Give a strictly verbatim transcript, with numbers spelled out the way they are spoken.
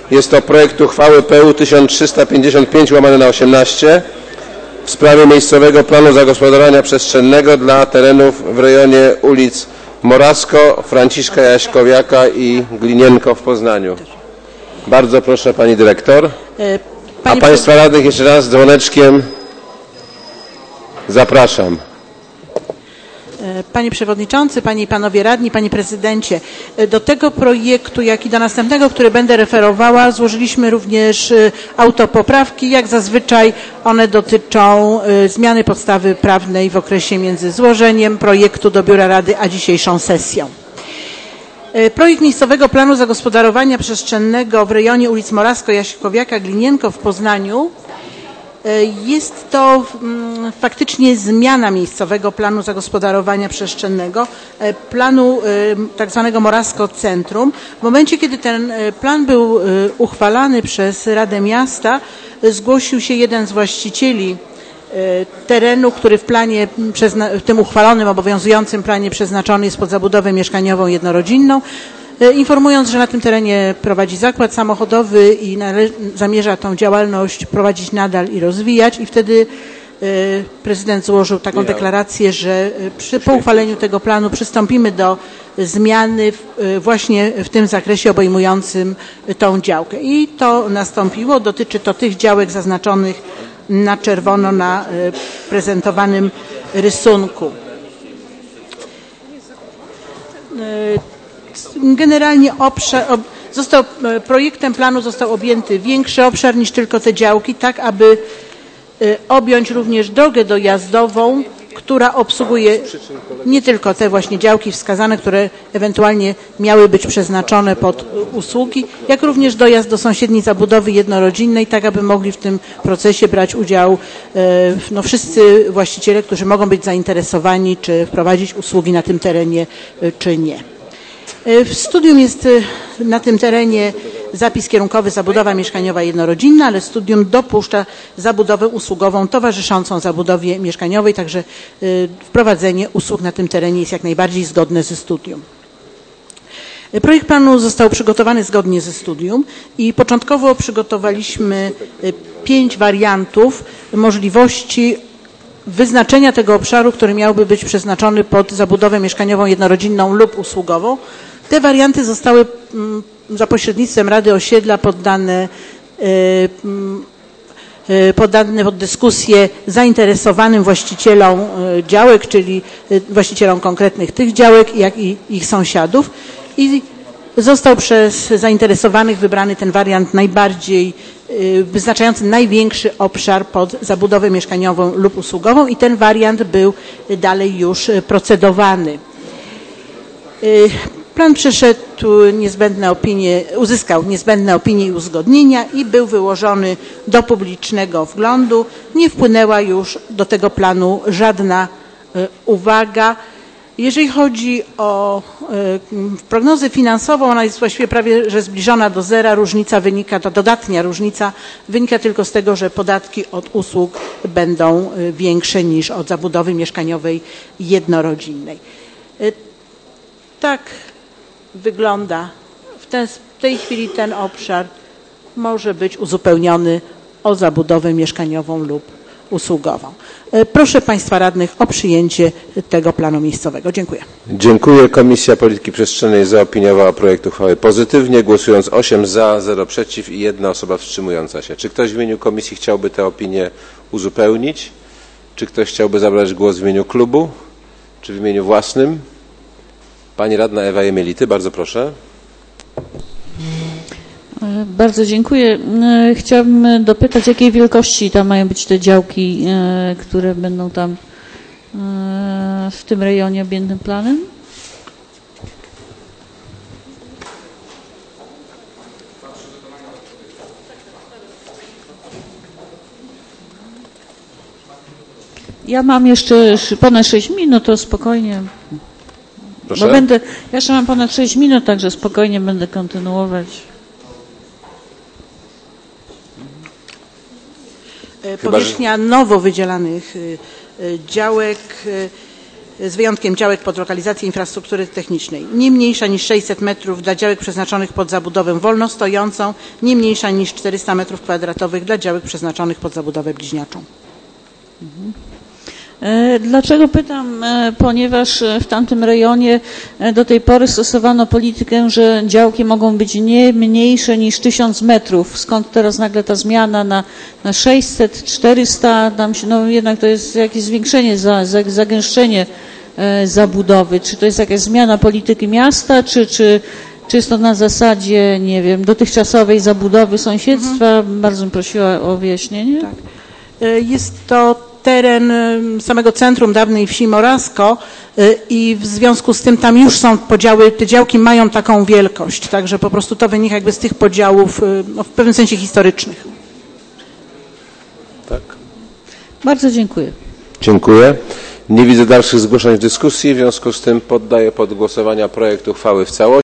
Jest to projekt uchwały P U tysiąc trzysta pięćdziesiąt pięć łamane na osiemnaście w sprawie miejscowego planu zagospodarowania przestrzennego dla terenów w rejonie ulic Morasko, Franciszka Jaśkowiaka i Glinienko w Poznaniu. Bardzo proszę pani dyrektor. A państwa radnych jeszcze raz dzwoneczkiem zapraszam. Panie Przewodniczący, Panie i Panowie Radni, Panie Prezydencie, do tego projektu, jak i do następnego, który będę referowała, złożyliśmy również autopoprawki. Jak zazwyczaj one dotyczą zmiany podstawy prawnej w okresie między złożeniem projektu do Biura Rady a dzisiejszą sesją. Projekt miejscowego planu zagospodarowania przestrzennego w rejonie ulic Morasko, Jaśkowiaka, Glinienko w Poznaniu jest to faktycznie zmiana miejscowego planu zagospodarowania przestrzennego, planu tak zwanego Morasko Centrum. W momencie, kiedy ten plan był uchwalany przez Radę Miasta, zgłosił się jeden z właścicieli terenu, który w planie, w tym uchwalonym, obowiązującym planie przeznaczony jest pod zabudowę mieszkaniową jednorodzinną, informując, że na tym terenie prowadzi zakład samochodowy i zamierza tą działalność prowadzić nadal i rozwijać, i wtedy prezydent złożył taką deklarację, że przy, po uchwaleniu tego planu przystąpimy do zmiany w, właśnie w tym zakresie obejmującym tą działkę. I to nastąpiło. Dotyczy to tych działek zaznaczonych na czerwono na prezentowanym rysunku. Generalnie obszar, został, projektem planu został objęty większy obszar niż tylko te działki, tak aby objąć również drogę dojazdową, która obsługuje nie tylko te właśnie działki wskazane, które ewentualnie miały być przeznaczone pod usługi, jak również dojazd do sąsiedniej zabudowy jednorodzinnej, tak aby mogli w tym procesie brać udział no, wszyscy właściciele, którzy mogą być zainteresowani, czy wprowadzić usługi na tym terenie, czy nie. W studium jest na tym terenie zapis kierunkowy zabudowa mieszkaniowa jednorodzinna, ale studium dopuszcza zabudowę usługową towarzyszącą zabudowie mieszkaniowej, także wprowadzenie usług na tym terenie jest jak najbardziej zgodne ze studium. Projekt planu został przygotowany zgodnie ze studium i początkowo przygotowaliśmy pięć wariantów możliwości wyznaczenia tego obszaru, który miałby być przeznaczony pod zabudowę mieszkaniową jednorodzinną lub usługową. Te warianty zostały za pośrednictwem Rady Osiedla poddane, poddane pod dyskusję zainteresowanym właścicielom działek, czyli właścicielom konkretnych tych działek, jak i ich sąsiadów. I został przez zainteresowanych wybrany ten wariant najbardziej wyznaczający największy obszar pod zabudowę mieszkaniową lub usługową, i ten wariant był dalej już procedowany. Plan przeszedł niezbędne opinie, uzyskał niezbędne opinie i uzgodnienia i był wyłożony do publicznego wglądu. Nie wpłynęła już do tego planu żadna uwaga. Jeżeli chodzi o prognozę finansową, ona jest właściwie prawie że zbliżona do zera. Różnica wynika, ta dodatnia różnica wynika tylko z tego, że podatki od usług będą większe niż od zabudowy mieszkaniowej jednorodzinnej. Tak wygląda w, ten, w tej chwili ten obszar może być uzupełniony o zabudowę mieszkaniową lub usługową. Proszę Państwa Radnych o przyjęcie tego planu miejscowego. Dziękuję. Dziękuję. Komisja Polityki Przestrzennej zaopiniowała projekt uchwały pozytywnie, głosując osiem za, zero przeciw i jedna osoba wstrzymująca się. Czy ktoś w imieniu komisji chciałby tę opinię uzupełnić? Czy ktoś chciałby zabrać głos w imieniu klubu? Czy w imieniu własnym? Pani radna Ewa Jemielity, bardzo proszę. Bardzo dziękuję. Chciałabym dopytać, jakiej wielkości tam mają być te działki, które będą tam w tym rejonie objętym planem? Ja mam jeszcze ponad sześć minut, to spokojnie. Proszę? Bo będę, ja jeszcze mam ponad sześć minut, także spokojnie będę kontynuować. Powierzchnia nowo wydzielanych działek z wyjątkiem działek pod lokalizację infrastruktury technicznej, nie mniejsza niż sześćset metrów dla działek przeznaczonych pod zabudowę wolnostojącą, nie mniejsza niż czterysta metrów kwadratowych dla działek przeznaczonych pod zabudowę bliźniaczą. Mhm. Dlaczego pytam? Ponieważ w tamtym rejonie do tej pory stosowano politykę, że działki mogą być nie mniejsze niż tysiąc metrów. Skąd teraz nagle ta zmiana na, na sześćset, czterysta? Tam się, no jednak to jest jakieś zwiększenie, za, za, zagęszczenie zabudowy. Czy to jest jakaś zmiana polityki miasta, czy, czy, czy jest to na zasadzie, nie wiem, dotychczasowej zabudowy sąsiedztwa? Mhm. Bardzo bym prosiła o wyjaśnienie. Tak. Jest to teren samego centrum dawnej wsi Morasko i w związku z tym tam już są podziały, te działki mają taką wielkość, także po prostu to wynika jakby z tych podziałów no, w pewnym sensie historycznych. Tak. Bardzo dziękuję. Dziękuję. Nie widzę dalszych zgłoszeń w dyskusji, w związku z tym poddaję pod głosowania projekt uchwały w całości.